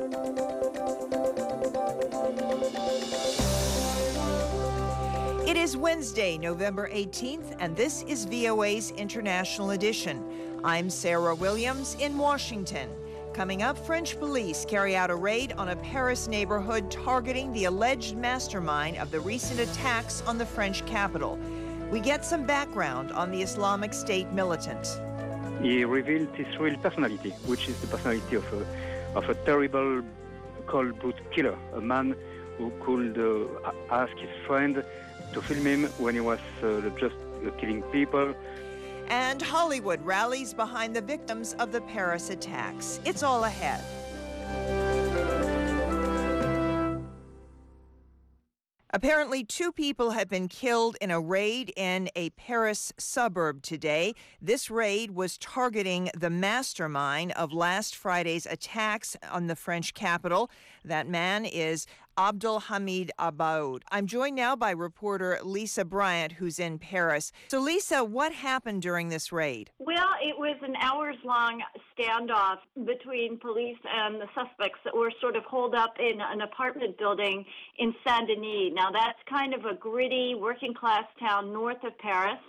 It is Wednesday, November 18th, and this is VOA's International Edition. I'm Sarah Williams in Washington. Coming up, French police carry out a raid on a Paris neighborhood targeting the alleged mastermind of the recent attacks on the French capital. We get some background on the Islamic State militant. He revealed his real personality, which is the personality of a terrible, cold-blooded killer, a man who could ask his friend to film him when he was just killing people. And Hollywood rallies behind the victims of the Paris attacks. It's all ahead. Apparently, 2 people have been killed in a raid in a Paris suburb today. This raid was targeting the mastermind of last Friday's attacks on the French capital. That man is Abdelhamid Abaoud. I'm joined now by reporter Lisa Bryant, who's in Paris. So, Lisa, what happened during this raid? Well, it was an hours-long standoff between police and the suspects that were sort of holed up in an apartment building in Saint-Denis. Now, that's kind of a gritty, working-class town north of Paris.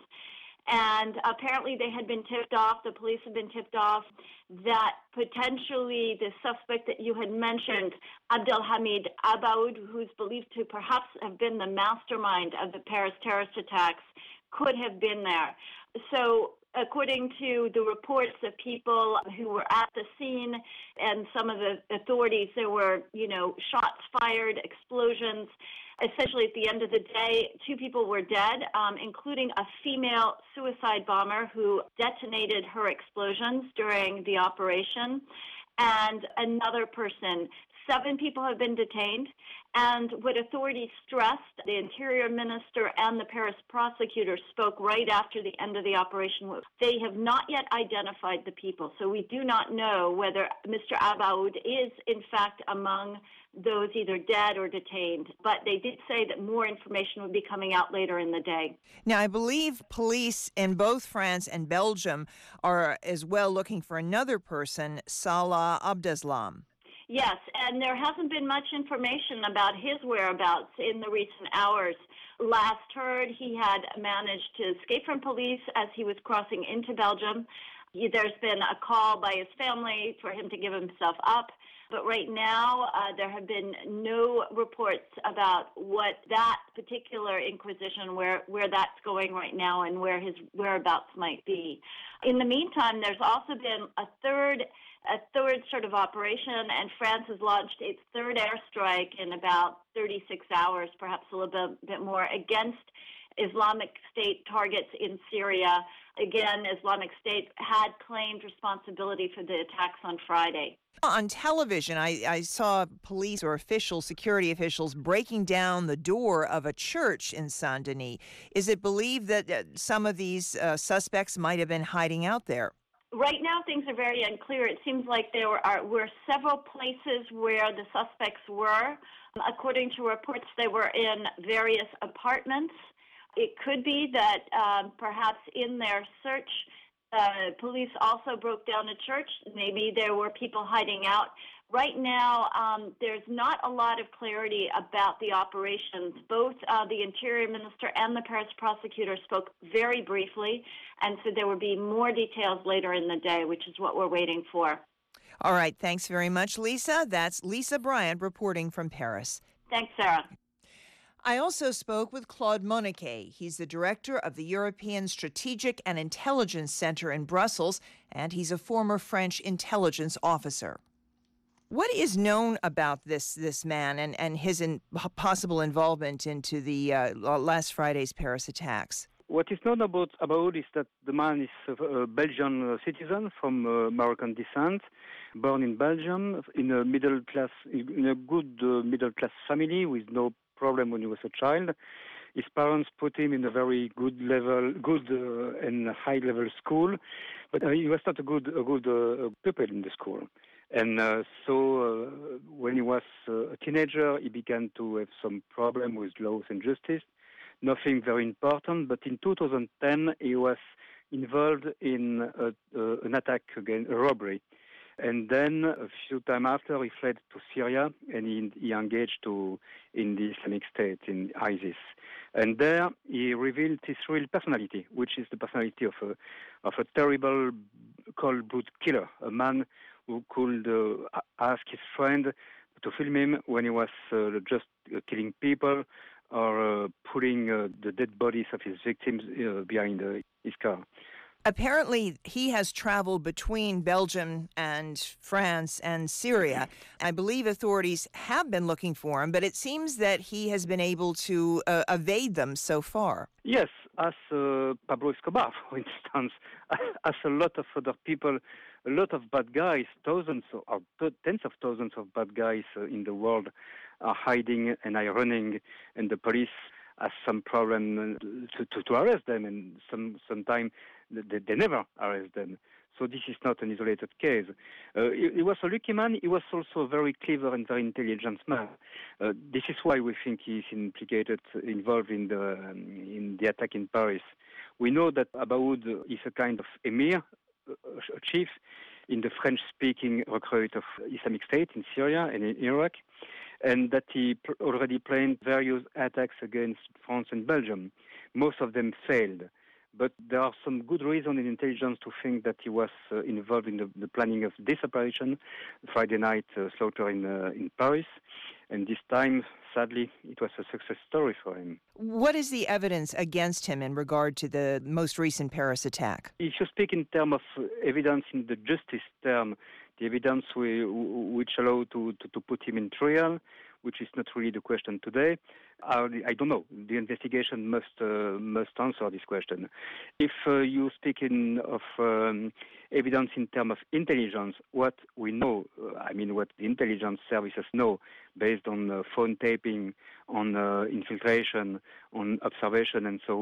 And apparently they had been tipped off, the police had been tipped off, that potentially the suspect that you had mentioned, Abdelhamid Abaoud, who's believed to perhaps have been the mastermind of the Paris terrorist attacks, could have been there. So according to the reports of people who were at the scene and some of the authorities, there were, shots fired, explosions. Essentially, at the end of the day, 2 people were dead, including a female suicide bomber who detonated her explosions during the operation, and another person. 7 people have been detained, and what authorities stressed, the Interior Minister and the Paris prosecutor spoke right after the end of the operation. They have not yet identified the people, so we do not know whether Mr. Abaoud is, in fact, among those either dead or detained. But they did say that more information would be coming out later in the day. Now, I believe police in both France and Belgium are as well looking for another person, Salah Abdeslam. Yes, and there hasn't been much information about his whereabouts in the recent hours. Last heard, he had managed to escape from police as he was crossing into Belgium. There's been a call by his family for him to give himself up. But right now, there have been no reports about what that particular inquisition, where that's going right now and where his whereabouts might be. In the meantime, there's also been a third sort of operation, and France has launched its third airstrike in about 36 hours, perhaps a little bit more, against Islamic State targets in Syria. Again, Islamic State had claimed responsibility for the attacks on Friday. On television, I saw police or security officials breaking down the door of a church in Saint-Denis. Is it believed that some of these suspects might have been hiding out there? Right now, things are very unclear. It seems like there were several places where the suspects were. According to reports, they were in various apartments. It could be that perhaps in their search, police also broke down a church. Maybe there were people hiding out. Right now, there's not a lot of clarity about the operations. Both the Interior Minister and the Paris prosecutor spoke very briefly, and so there will be more details later in the day, which is what we're waiting for. All right. Thanks very much, Lisa. That's Lisa Bryant reporting from Paris. Thanks, Sarah. I also spoke with Claude Moniquet. He's the director of the European Strategic and Intelligence Center in Brussels, and he's a former French intelligence officer. What is known about this man and his possible involvement into the last Friday's Paris attacks? What is known about is that the man is a Belgian citizen from Moroccan descent, born in Belgium, in a good middle class family with no problem when he was a child. His parents put him in a very good and high level school, but he was not a good pupil in the school. And so when he was a teenager, he began to have some problem with laws and justice. Nothing very important, but in 2010 he was involved in an attack against a robbery And then a few time after, he fled to Syria and he engaged in the Islamic State, in ISIS. And there he revealed his real personality, which is the personality of a terrible, cold-blooded killer, a man who could ask his friend to film him when he was just killing people or putting the dead bodies of his victims behind his car. Apparently, he has traveled between Belgium and France and Syria. I believe authorities have been looking for him, but it seems that he has been able to evade them so far. Yes, as Pablo Escobar, for instance, as a lot of other people, a lot of bad guys, thousands or tens of thousands of bad guys in the world are hiding and are running, and the police has some problem to arrest them, and sometimes they never arrest them. So this is not an isolated case. He was a lucky man. He was also a very clever and very intelligent man. This is why we think he's involved in the attack in Paris. We know that Abaoud is a kind of emir, a chief in the French-speaking recruit of Islamic State in Syria and in Iraq, and that he already planned various attacks against France and Belgium. Most of them failed. But there are some good reasons in intelligence to think that he was involved in the planning of this operation, Friday night slaughter in Paris. And this time, sadly, it was a success story for him. What is the evidence against him in regard to the most recent Paris attack? If you speak in terms of evidence in the justice term, the evidence which allow to put him in trial, which is not really the question today, I don't know. The investigation must answer this question. If you speak of evidence in terms of intelligence, what we know, what the intelligence services know, based on phone taping, on infiltration, on observation, and so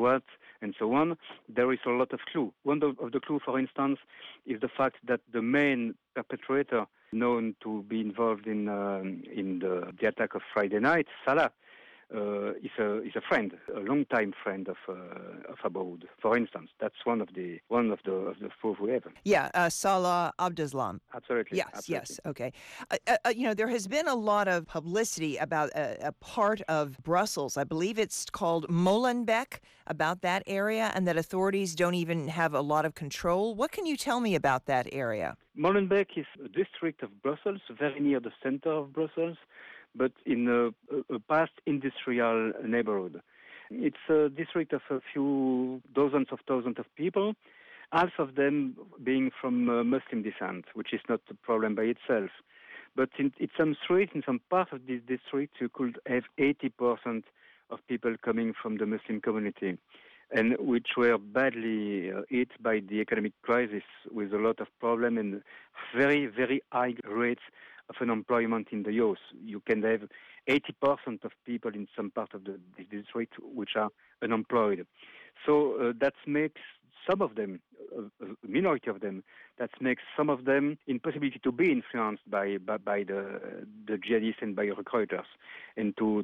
on, there is a lot of clue. One of the clue, for instance, is the fact that the main perpetrator known to be involved in the attack of Friday night, Salah, is a friend, a long-time friend of Abaoud. For instance, that's one of the proof we have. Yeah, Salah Abdeslam. Absolutely. Yes, absolutely. yes. Okay. There has been a lot of publicity about a part of Brussels. I believe it's called Molenbeek, about that area, and that authorities don't even have a lot of control. What can you tell me about that area? Molenbeek is a district of Brussels, very near the center of Brussels, but in a past industrial neighborhood. It's a district of a few dozens of thousands of people, half of them being from Muslim descent, which is not a problem by itself. But in some streets, in some parts of this district, you could have 80% of people coming from the Muslim community, and which were badly hit by the economic crisis, with a lot of problems and very, very high rates of unemployment in the youth. You can have 80% of people in some part of this district which are unemployed. So that makes some of them, a minority of them, that makes some of them impossibility to be influenced by the jihadists and by recruiters, and to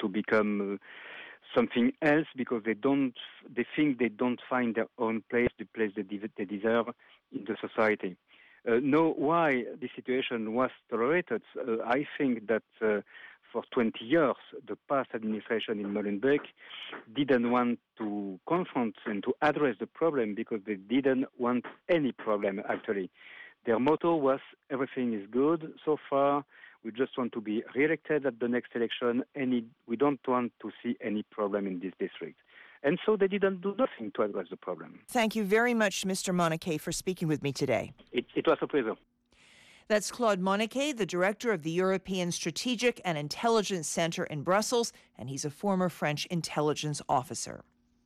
become something else, because they think they don't find their own place, the place they deserve in the society. Know why this situation was tolerated. I think that for 20 years, the past administration in Molenbeek didn't want to confront and to address the problem, because they didn't want any problem, actually. Their motto was, everything is good so far, we just want to be re-elected at the next election, and we don't want to see any problem in this district. And so they didn't do nothing to address the problem. Thank you very much, Mr. Moniquet, for speaking with me today. It was a pleasure. That's Claude Moniquet, the director of the European Strategic and Intelligence Center in Brussels, and he's a former French intelligence officer.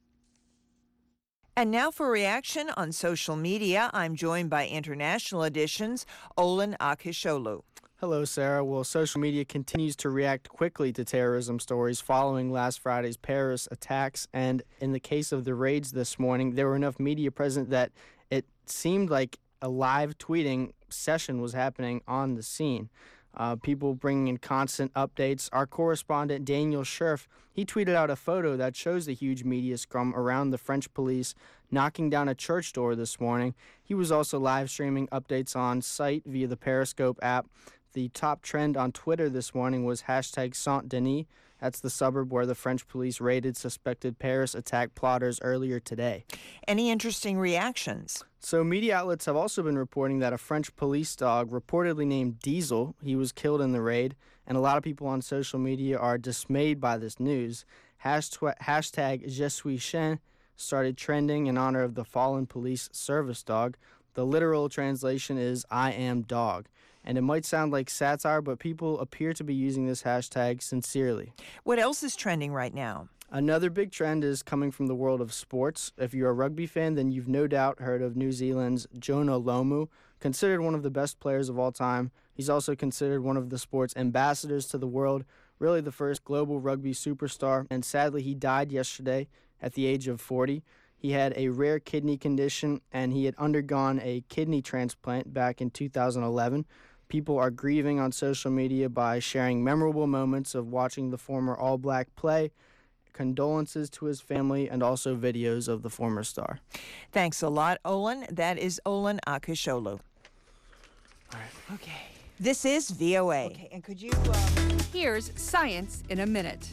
And now for reaction on social media, I'm joined by International Edition's Olin Akisholu. Hello, Sarah. Well, social media continues to react quickly to terrorism stories following last Friday's Paris attacks. And in the case of the raids this morning, there were enough media present that it seemed like a live tweeting session was happening on the scene. People bringing in constant updates. Our correspondent Daniel Scherf, he tweeted out a photo that shows the huge media scrum around the French police knocking down a church door this morning. He was also live streaming updates on site via the Periscope app. The top trend on Twitter this morning was hashtag Saint-Denis. That's the suburb where the French police raided suspected Paris attack plotters earlier today. Any interesting reactions? So media outlets have also been reporting that a French police dog, reportedly named Diesel, he was killed in the raid, and a lot of people on social media are dismayed by this news. Hashtag Je suis chien started trending in honor of the fallen police service dog. The literal translation is I am dog. And it might sound like satire, but people appear to be using this hashtag sincerely. What else is trending right now? Another big trend is coming from the world of sports. If you're a rugby fan, then you've no doubt heard of New Zealand's Jonah Lomu, considered one of the best players of all time. He's also considered one of the sport's ambassadors to the world, really the first global rugby superstar, and sadly he died yesterday at the age of 40. He had a rare kidney condition, and he had undergone a kidney transplant back in 2011. People are grieving on social media by sharing memorable moments of watching the former All Black play, condolences to his family, and also videos of the former star. Thanks a lot, Olin. That is Olin Akisholu. All right. Okay. This is VOA. Okay, and could you... Here's Science in a Minute.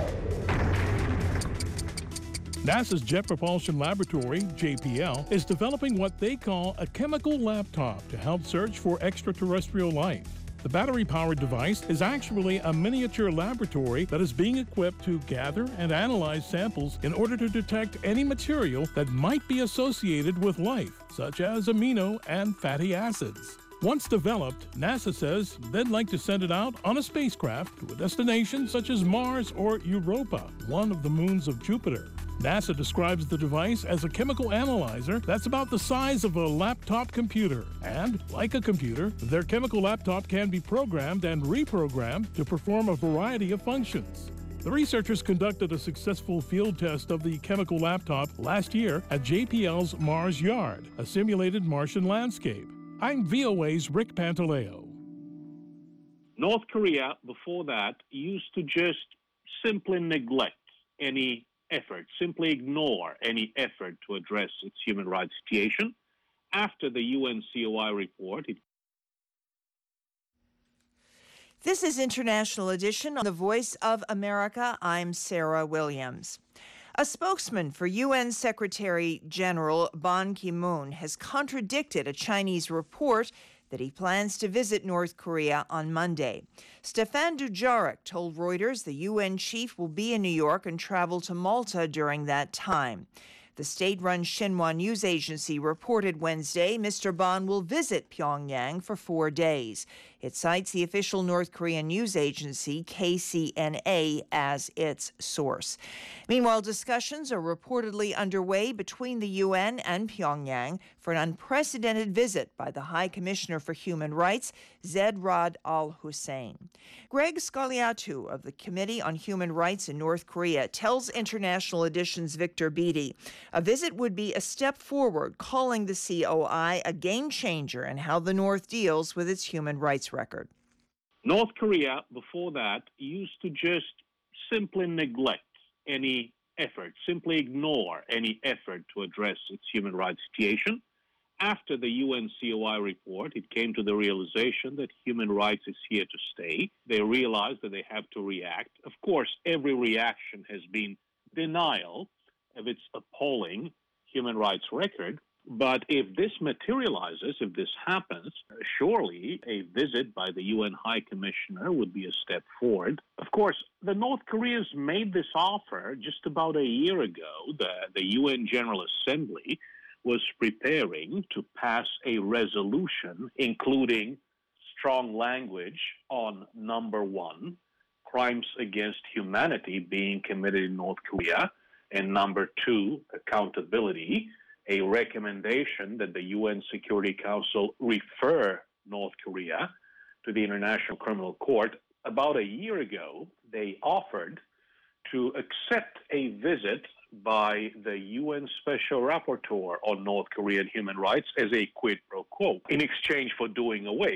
NASA's Jet Propulsion Laboratory, JPL, is developing what they call a chemical laptop to help search for extraterrestrial life. The battery-powered device is actually a miniature laboratory that is being equipped to gather and analyze samples in order to detect any material that might be associated with life, such as amino and fatty acids. Once developed, NASA says they'd like to send it out on a spacecraft to a destination such as Mars or Europa, one of the moons of Jupiter. NASA describes the device as a chemical analyzer that's about the size of a laptop computer. And, like a computer, their chemical laptop can be programmed and reprogrammed to perform a variety of functions. The researchers conducted a successful field test of the chemical laptop last year at JPL's Mars Yard, a simulated Martian landscape. I'm VOA's Rick Pantaleo. North Korea, before that, used to just simply neglect any effort, simply ignore any effort to address its human rights situation. After the UNCOI report, This is International Edition on the Voice of America. I'm Sarah Williams. A spokesman for UN Secretary General Ban Ki-moon has contradicted a Chinese report that he plans to visit North Korea on Monday. Stefan Dujarric told Reuters the UN chief will be in New York and travel to Malta during that time. The state-run Xinhua news agency reported Wednesday Mr. Ban will visit Pyongyang for 4 days. It cites the official North Korean news agency KCNA as its source. Meanwhile, discussions are reportedly underway between the UN and Pyongyang for an unprecedented visit by the High Commissioner for Human Rights, Zeid Ra'ad Al Hussein. Greg Scagliatu of the Committee on Human Rights in North Korea tells International Edition's Victor Beattie a visit would be a step forward, calling the COI a game changer in how the North deals with its human rights record. North Korea, before that, used to just simply neglect any effort, simply ignore any effort to address its human rights situation. After the UNCOI report, it came to the realization that human rights is here to stay. They realized that they have to react. Of course, every reaction has been denial of its appalling human rights record. But if this materializes, if this happens, surely a visit by the UN High Commissioner would be a step forward. Of course, the North Koreans made this offer just about a year ago. The UN General Assembly was preparing to pass a resolution including strong language on, number one, crimes against humanity being committed in North Korea, and number two, accountability, a recommendation that the UN Security Council refer North Korea to the International Criminal Court. About a year ago, they offered to accept a visit by the UN Special Rapporteur on North Korean human rights as a quid pro quo in exchange for doing away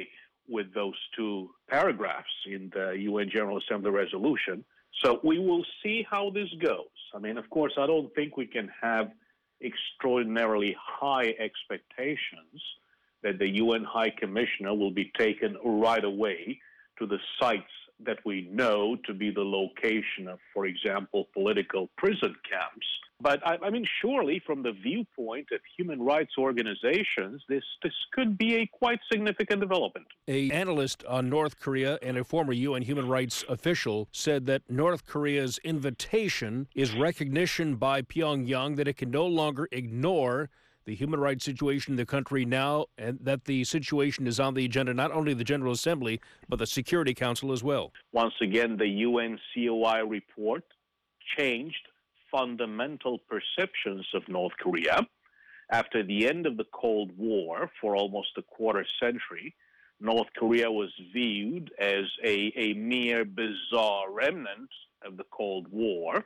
with those two paragraphs in the UN General Assembly resolution. So we will see how this goes. I mean, of course, I don't think we can have extraordinarily high expectations that the UN High Commissioner will be taken right away to the sites that we know to be the location of, for example, political prison camps. But I mean, surely from the viewpoint of human rights organizations, this could be a quite significant development. An analyst on North Korea and a former UN human rights official said that North Korea's invitation is recognition by Pyongyang that it can no longer ignore the human rights situation in the country now, and that the situation is on the agenda, not only the General Assembly, but the Security Council as well. Once again, the UN COI report changed fundamental perceptions of North Korea. After the end of the Cold War, for almost a quarter century, North Korea was viewed as a mere bizarre remnant of the Cold War.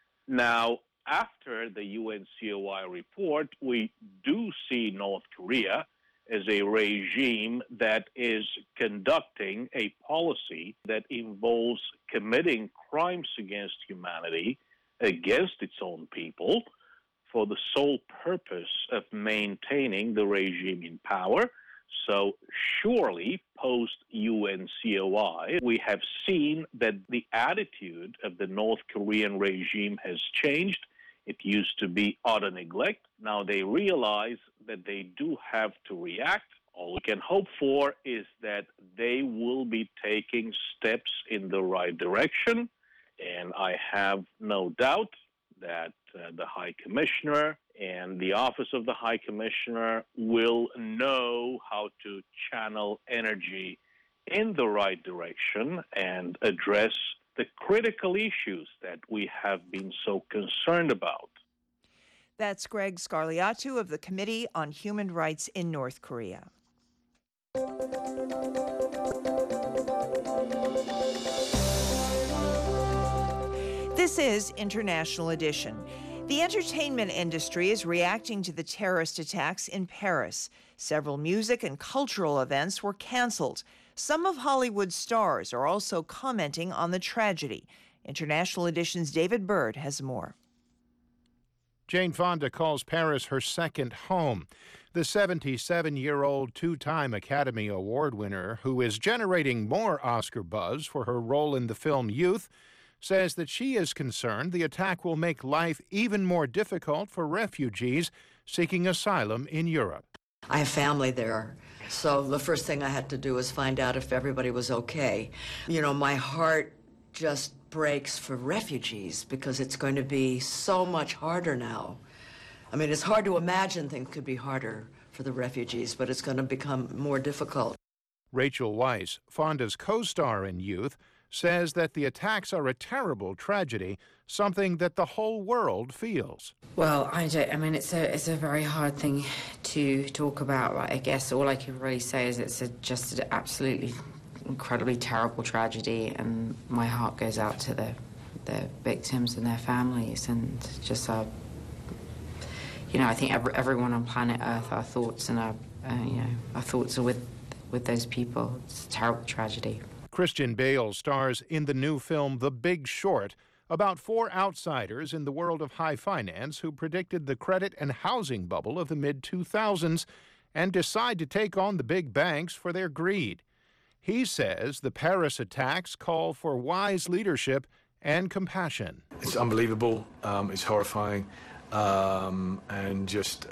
Now, after the UN COI report, we do see North Korea as a regime that is conducting a policy that involves committing crimes against humanity, against its own people, for the sole purpose of maintaining the regime in power. So surely, post-UN COI, we have seen that the attitude of the North Korean regime has changed. It used to be utter neglect. Now they realize that they do have to react. All we can hope for is that they will be taking steps in the right direction. And I have no doubt that the High Commissioner and the Office of the High Commissioner will know how to channel energy in the right direction and address the critical issues that we have been so concerned about. That's Greg Scarliatu of the Committee on Human Rights in North Korea. This is International Edition. The entertainment industry is reacting to the terrorist attacks in Paris. Several music and cultural events were canceled. Some of Hollywood's stars are also commenting on the tragedy. International Edition's David Bird has more. Jane Fonda calls Paris her second home. The 77-year-old two-time Academy Award winner, who is generating more Oscar buzz for her role in the film Youth, says that she is concerned the attack will make life even more difficult for refugees seeking asylum in Europe. I have family there, so the first thing I had to do was find out if everybody was okay. You know, my heart just breaks for refugees because it's going to be so much harder now. I mean, it's hard to imagine things could be harder for the refugees, but it's going to become more difficult. Rachel Weisz, Fonda's co-star in Youth, says that the attacks are a terrible tragedy, something that the whole world feels. Well, I mean, it's a very hard thing to talk about. Like, I guess all I can really say is it's just an absolutely incredibly terrible tragedy, and my heart goes out to the victims and their families, and just you know, I think everyone on planet Earth, our thoughts and our thoughts are with those people. It's a terrible tragedy. Christian Bale stars in the new film The Big Short, about four outsiders in the world of high finance who predicted the credit and housing bubble of the mid-2000s and decide to take on the big banks for their greed. He says the Paris attacks call for wise leadership and compassion. It's unbelievable. It's horrifying. And just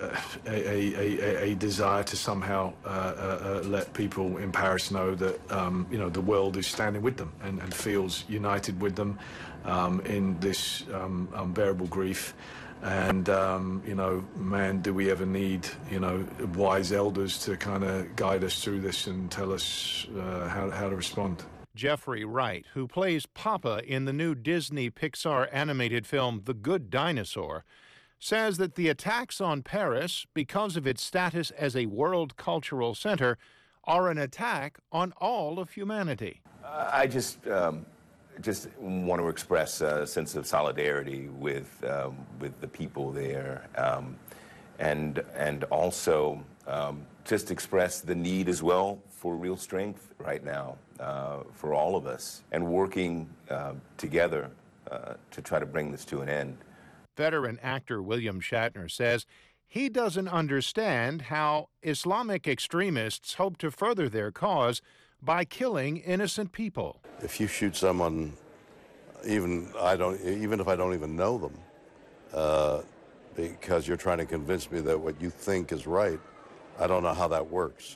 a desire to somehow let people in Paris know that the world is standing with them and feels united with them in this unbearable grief. And man, do we ever need wise elders to kind of guide us through this and tell us how to respond. Jeffrey Wright, who plays Papa in the new Disney Pixar animated film The Good Dinosaur, says that the attacks on Paris, because of its status as a world cultural center, are an attack on all of humanity. I just want to express a sense of solidarity with the people there, and also just express the need as well for real strength right now for all of us, and working together to try to bring this to an end. Veteran actor William Shatner says he doesn't understand how Islamic extremists hope to further their cause by killing innocent people. If you shoot someone, even if I don't even know them, because you're trying to convince me that what you think is right, I don't know how that works.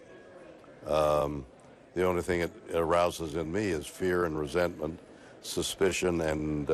The only thing it arouses in me is fear and resentment, suspicion and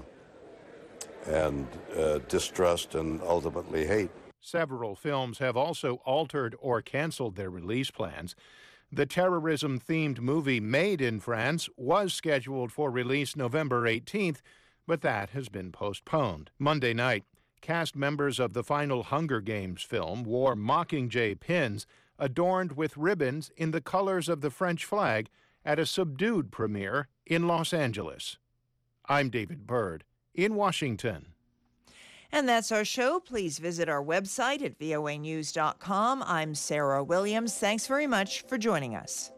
distrust, and ultimately hate. Several films have also altered or canceled their release plans. The terrorism-themed movie Made in France was scheduled for release November 18th, but that has been postponed. Monday night, cast members of the final Hunger Games film wore Mockingjay pins adorned with ribbons in the colors of the French flag at a subdued premiere in Los Angeles. I'm David Byrd in Washington. And that's our show. Please visit our website at voanews.com. I'm Sarah Williams. Thanks very much for joining us.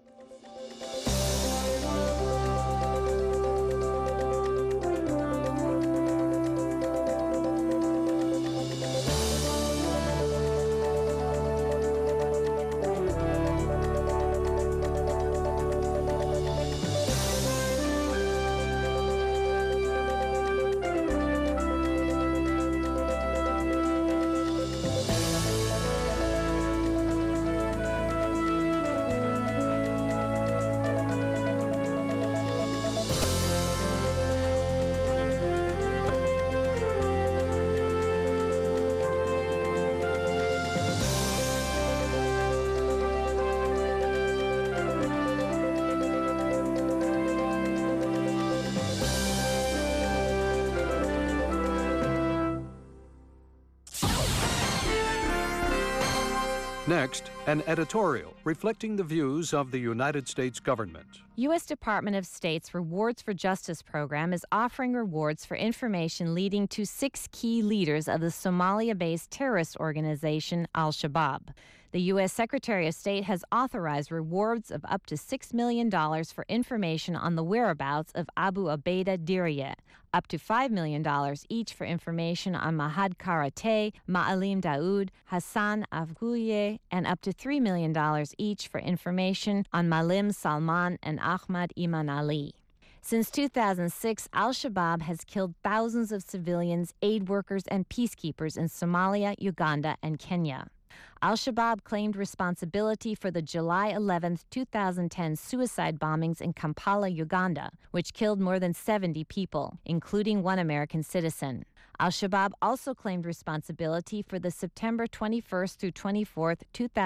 Next, an editorial reflecting the views of the United States government. U.S. Department of State's Rewards for Justice program is offering rewards for information leading to 6 key leaders of the Somalia-based terrorist organization Al-Shabaab. The U.S. Secretary of State has authorized rewards of up to $6 million for information on the whereabouts of Abu Ubaidah Diriyeh, up to $5 million each for information on Mahad Karate, Ma'alim Daoud, Hassan Afguye, and up to $3 million each for information on Malim Salman and Ahmad Iman Ali. Since 2006, Al-Shabaab has killed thousands of civilians, aid workers, and peacekeepers in Somalia, Uganda, and Kenya. Al-Shabaab claimed responsibility for the July 11, 2010 suicide bombings in Kampala, Uganda, which killed more than 70 people, including one American citizen. Al-Shabaab also claimed responsibility for the September 21st through 24th,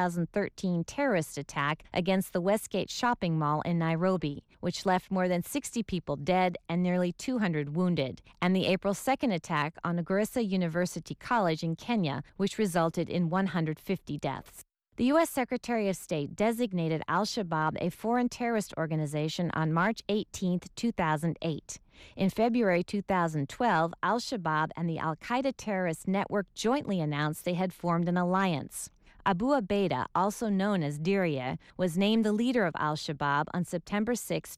2013 terrorist attack against the Westgate shopping mall in Nairobi, which left more than 60 people dead and nearly 200 wounded, and the April 2nd attack on Garissa University College in Kenya, which resulted in 150 deaths. The U.S. Secretary of State designated Al-Shabaab a foreign terrorist organization on March 18, 2008. In February 2012, Al-Shabaab and the Al-Qaeda terrorist network jointly announced they had formed an alliance. Abu Ubaidah, also known as Diriyeh, was named the leader of Al-Shabaab on September 6,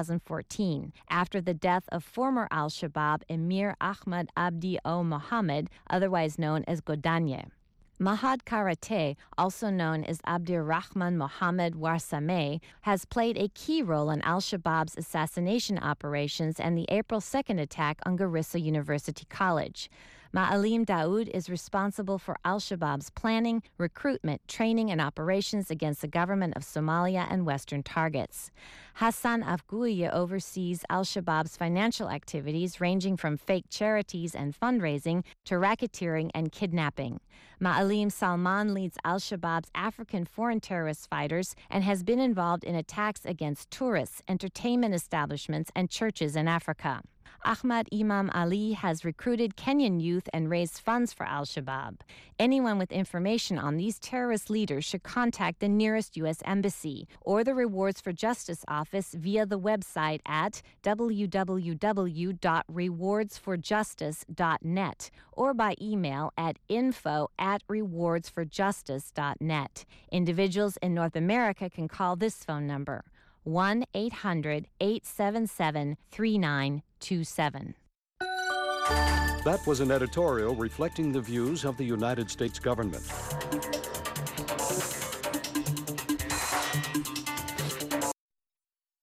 2014, after the death of former Al-Shabaab Emir Ahmad Abdi Mohammed, otherwise known as Godanye. Mahad Karate, also known as Abdirrahman Mohammed Warsameh, has played a key role in Al-Shabaab's assassination operations and the April 2nd attack on Garissa University College. Ma'alim Daoud is responsible for Al-Shabaab's planning, recruitment, training, and operations against the government of Somalia and Western targets. Hassan Afguye oversees Al-Shabaab's financial activities ranging from fake charities and fundraising to racketeering and kidnapping. Ma'alim Salman leads Al-Shabaab's African foreign terrorist fighters and has been involved in attacks against tourists, entertainment establishments, and churches in Africa. Ahmad Imam Ali has recruited Kenyan youth and raised funds for al-Shabaab. Anyone with information on these terrorist leaders should contact the nearest U.S. embassy or the Rewards for Justice office via the website at www.rewardsforjustice.net or by email at info@rewardsforjustice.net. Individuals in North America can call this phone number, 1-800-877-3927. That was an editorial reflecting the views of the United States government.